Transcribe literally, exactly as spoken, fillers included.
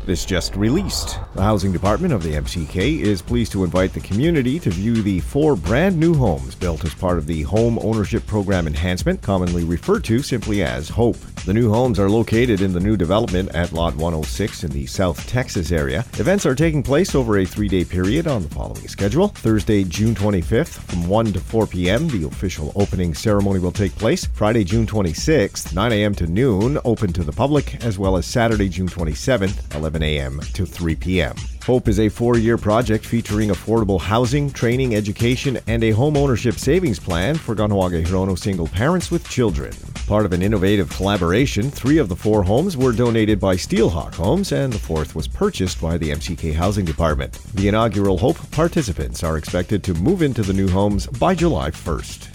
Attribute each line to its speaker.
Speaker 1: This just released. The Housing Department of the M C K is pleased to invite the community to view the four brand new homes built as part of the Home Ownership Program Enhancement, commonly referred to simply as HOPE. The new homes are located in the new development at Lot one oh six in the South Texas area. Events are taking place over a three-day period on the following schedule. Thursday, June twenty-fifth from one to four p.m. the official opening ceremony will take place. Friday, June twenty-sixth, nine a.m. to noon, open to the public, as well as Saturday, June twenty-seventh, eleven a.m. to three p.m. HOPE is a four-year project featuring affordable housing, training, education, and a home ownership savings plan for Kahnawake-Hurono single parents with children. Part of an innovative collaboration, three of the four homes were donated by Steelhawk Homes, and the fourth was purchased by the M C K Housing Department. The inaugural HOPE participants are expected to move into the new homes by July first.